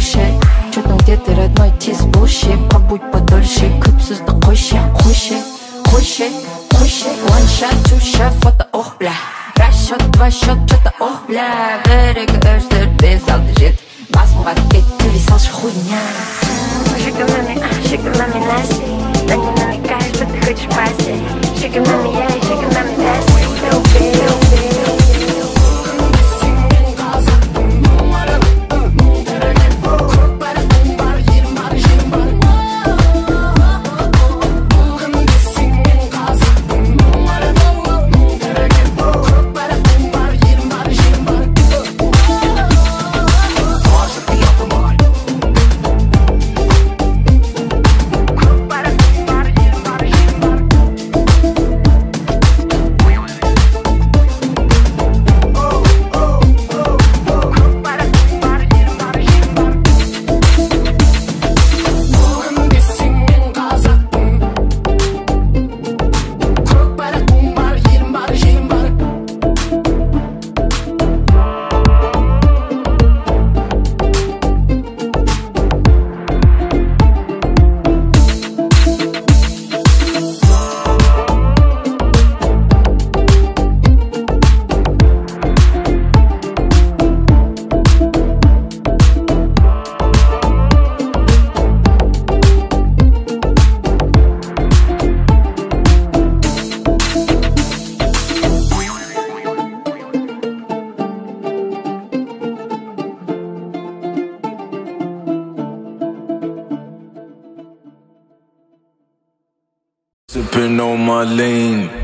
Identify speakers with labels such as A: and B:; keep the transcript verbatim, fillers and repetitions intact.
A: кушай. Чё там где-то, родной, тиз bullshit. Побудь подольше, көпсізді қойшы, қойшы, қойшы, қойшы. One shot, two shot, фото, ох, бля. Раз счет, два счет, что-то, ох, бля. Бірігі үш, төрт, бес, алты, жеті. Басымға кетті, салшы хуйня.
B: Sugar mommy, sugar mommy nasty. Да не намекаешь, что ты хочешь пасти. Sugar mommy, yeah, sugar mommy nasty. No big, no big.
C: Sipping on my lean.